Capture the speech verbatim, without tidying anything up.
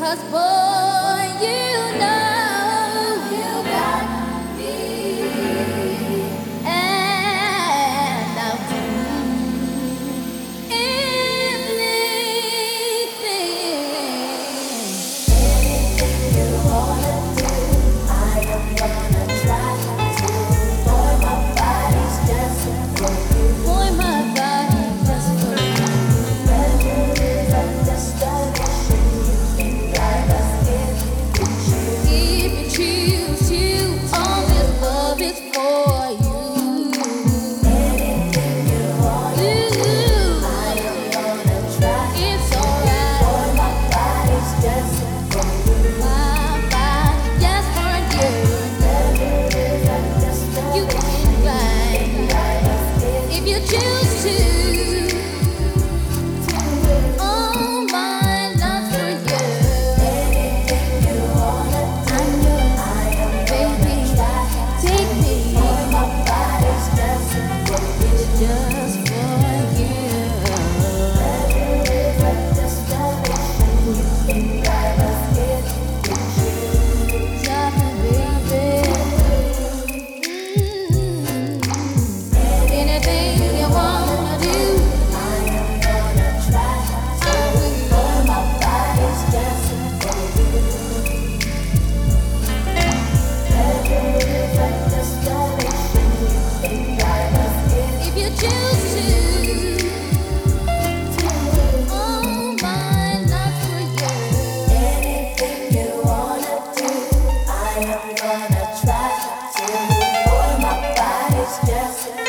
boy, you know you got me, and I'll do anything. Anything you wanna do, I am gonna try to. Boy, my body's just for you. Boy, my body's just for you. Pleasure is a destination. You can drive us if you choose. If you choose to, all this love is for you. Anything you wanna do, I am gonna try. It's alright. Boy, my body's just for you. My body just for you. Pleasure is a destination. You can find if you choose to. All my love for you. Anything you wanna do, I am baby. Take me. Boy, my body's just for you. Just for you. Pleasure is a destination. You can drive us if you choose. Drive me, baby. Mm. Anything you wanna do, I am gonna try to. Boy, my body's just for you. Pleasure is a destination. You can drive us if you choose to. All my love for you. Anything you wanna do, I am gonna try to. Boy, my body's just